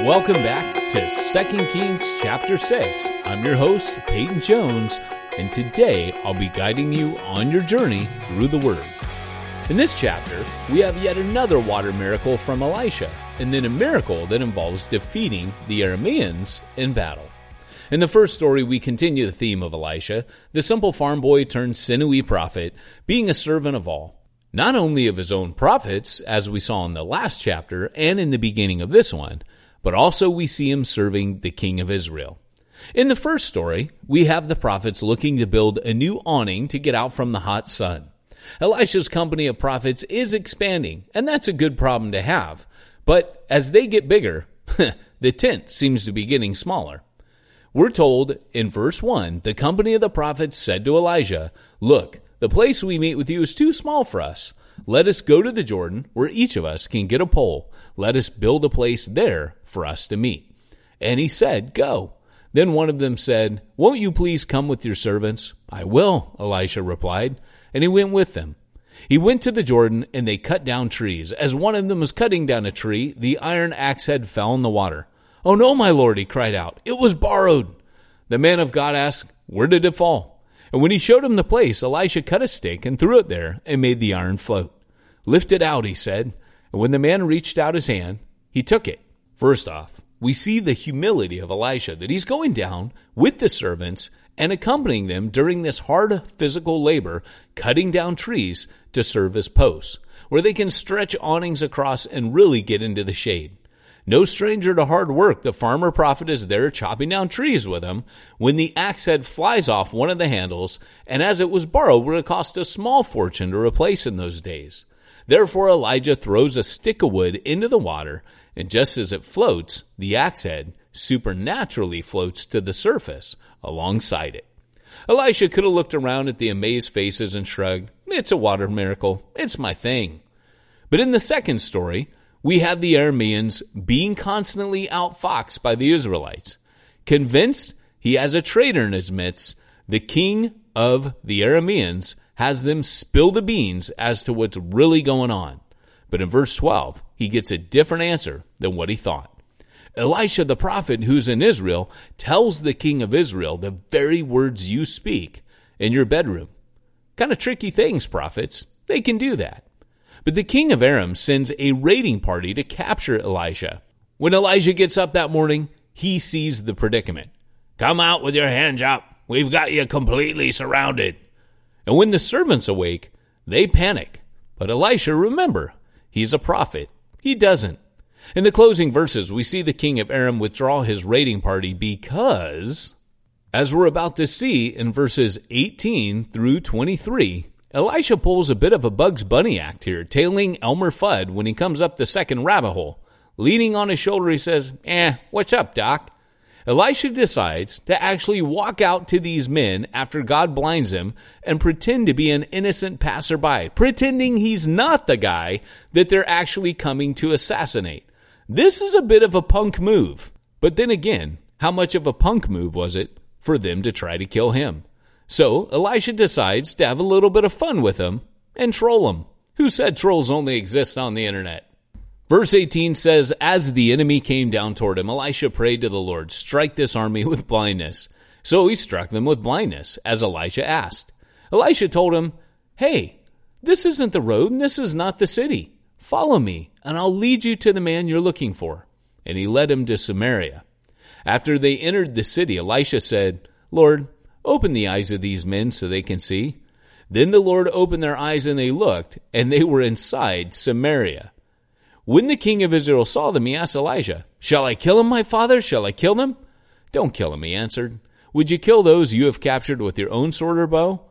Welcome back to 2 Kings chapter 6. I'm your host, Peyton Jones, and today I'll be guiding you on your journey through the Word. In this chapter, we have yet another water miracle from Elisha, and then a miracle that involves defeating the Arameans in battle. In the first story, we continue the theme of Elisha, the simple farm boy turned sinewy prophet, being a servant of all. Not only of his own prophets, as we saw in the last chapter and in the beginning of this one, but also we see him serving the king of Israel. In the first story, we have the prophets looking to build a new awning to get out from the hot sun. Elisha's company of prophets is expanding, and that's a good problem to have. But as they get bigger, the tent seems to be getting smaller. We're told in verse 1, the company of the prophets said to Elijah, "Look, the place we meet with you is too small for us. Let us go to the Jordan, where each of us can get a pole. Let us build a place there for us to meet." And he said, "Go." Then one of them said, "Won't you please come with your servants?" "I will," Elisha replied, and he went with them. He went to the Jordan, and they cut down trees. As one of them was cutting down a tree, the iron axe head fell in the water. "Oh no, my lord," he cried out, "it was borrowed." The man of God asked, "Where did it fall?" And when he showed him the place, Elisha cut a stick and threw it there and made the iron float. "Lift it out," he said. And when the man reached out his hand, he took it. First off, we see the humility of Elisha, that he's going down with the servants and accompanying them during this hard physical labor, cutting down trees to serve as posts, where they can stretch awnings across and really get into the shade. No stranger to hard work, the farmer prophet is there chopping down trees with him when the axe head flies off one of the handles, and as it was borrowed, would have cost a small fortune to replace in those days. Therefore Elijah throws a stick of wood into the water, and just as it floats, the axe head supernaturally floats to the surface alongside it. Elisha could have looked around at the amazed faces and shrugged, "It's a water miracle. It's my thing." But in the second story, we have the Arameans being constantly outfoxed by the Israelites. Convinced he has a traitor in his midst, the king of the Arameans has them spill the beans as to what's really going on. But in verse 12, he gets a different answer than what he thought. Elisha the prophet, who's in Israel, tells the king of Israel the very words you speak in your bedroom. Kind of tricky things, prophets. They can do that. But the king of Aram sends a raiding party to capture Elisha. When Elijah gets up that morning, he sees the predicament. "Come out with your hands up. We've got you completely surrounded." And when the servants awake, they panic. But Elisha, remember, he's a prophet. He doesn't. In the closing verses, we see the king of Aram withdraw his raiding party because, as we're about to see in verses 18 through 23, Elisha pulls a bit of a Bugs Bunny act here, tailing Elmer Fudd when he comes up the second rabbit hole. Leaning on his shoulder, he says, "What's up, Doc?" Elisha decides to actually walk out to these men after God blinds him and pretend to be an innocent passerby, pretending he's not the guy that they're actually coming to assassinate. This is a bit of a punk move. But then again, how much of a punk move was it for them to try to kill him? So Elisha decides to have a little bit of fun with him and troll him. Who said trolls only exist on the internet? Verse 18 says, as the enemy came down toward him, Elisha prayed to the Lord, "Strike this army with blindness." So he struck them with blindness, as Elisha asked. Elisha told him, "Hey, this isn't the road, and this is not the city. Follow me, and I'll lead you to the man you're looking for." And he led him to Samaria. After they entered the city, Elisha said, "Lord, open the eyes of these men so they can see." Then the Lord opened their eyes, and they looked, and they were inside Samaria. When the king of Israel saw them, he asked Elijah, "Shall I kill him, my father? Shall I kill them?" "Don't kill him," he answered. "Would you kill those you have captured with your own sword or bow?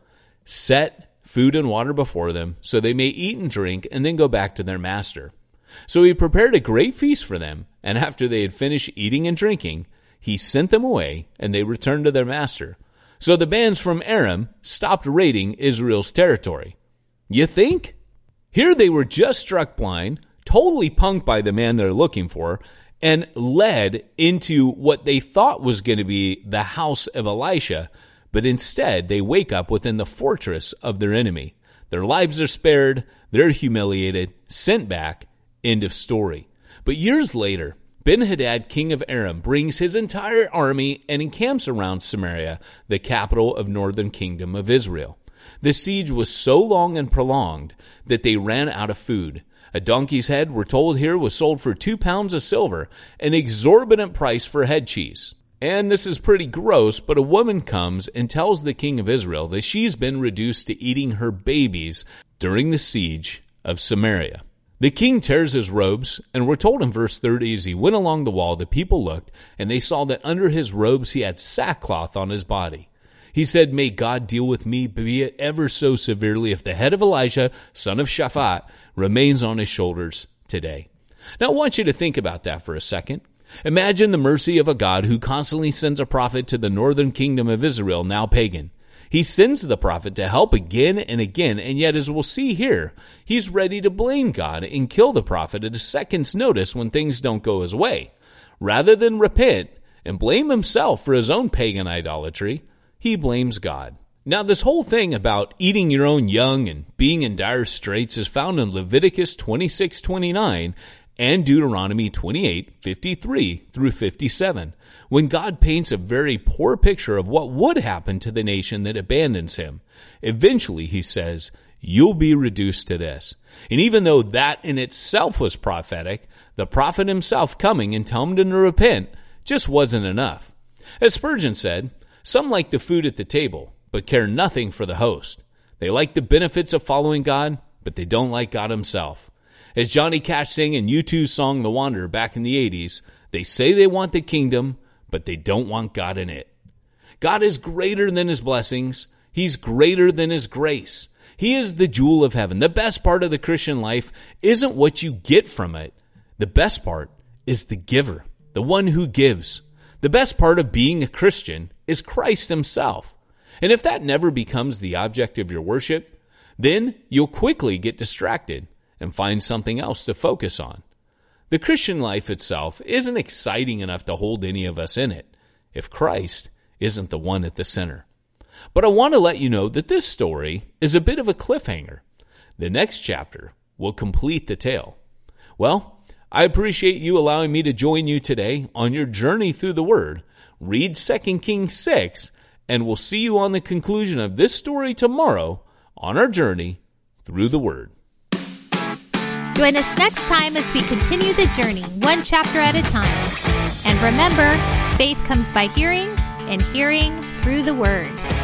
Set food and water before them, so they may eat and drink, and then go back to their master." So he prepared a great feast for them, and after they had finished eating and drinking, he sent them away, and they returned to their master. So the bands from Aram stopped raiding Israel's territory. You think? Here they were just struck blind, totally punked by the man they're looking for, and led into what they thought was going to be the house of Elisha, but instead they wake up within the fortress of their enemy. Their lives are spared, they're humiliated, sent back, end of story. But years later, Ben-Hadad, king of Aram, brings his entire army and encamps around Samaria, the capital of northern kingdom of Israel. The siege was so long and prolonged that they ran out of food. A donkey's head, we're told here, was sold for 2 pounds of silver, an exorbitant price for head cheese. And this is pretty gross, but a woman comes and tells the king of Israel that she's been reduced to eating her babies during the siege of Samaria. The king tears his robes, and we're told in verse 30, as he went along the wall, the people looked, and they saw that under his robes he had sackcloth on his body. He said, "May God deal with me, be it ever so severely, if the head of Elijah, son of Shaphat, remains on his shoulders today." Now I want you to think about that for a second. Imagine the mercy of a God who constantly sends a prophet to the northern kingdom of Israel, now pagan. He sends the prophet to help again and again, and yet, as we'll see here, he's ready to blame God and kill the prophet at a second's notice when things don't go his way. Rather than repent and blame himself for his own pagan idolatry, he blames God. Now, this whole thing about eating your own young and being in dire straits is found in Leviticus 26:29 and Deuteronomy 28:53 through 57, when God paints a very poor picture of what would happen to the nation that abandons him. Eventually, he says, you'll be reduced to this. And even though that in itself was prophetic, the prophet himself coming and telling them to repent just wasn't enough. As Spurgeon said, some like the food at the table, but care nothing for the host. They like the benefits of following God, but they don't like God himself. As Johnny Cash sang in U2's song The Wanderer back in the 80s, they say they want the kingdom, but they don't want God in it. God is greater than his blessings. He's greater than his grace. He is the jewel of heaven. The best part of the Christian life isn't what you get from it. The best part is the giver, the one who gives. The best part of being a Christian is Christ himself. And if that never becomes the object of your worship, then you'll quickly get distracted and find something else to focus on. The Christian life itself isn't exciting enough to hold any of us in it if Christ isn't the one at the center. But I want to let you know that this story is a bit of a cliffhanger. The next chapter will complete the tale. Well, I appreciate you allowing me to join you today on your journey through the Word. Read 2 Kings 6, and we'll see you on the conclusion of this story tomorrow on our journey through the Word. Join us next time as we continue the journey, one chapter at a time. And remember, faith comes by hearing, and hearing through the Word.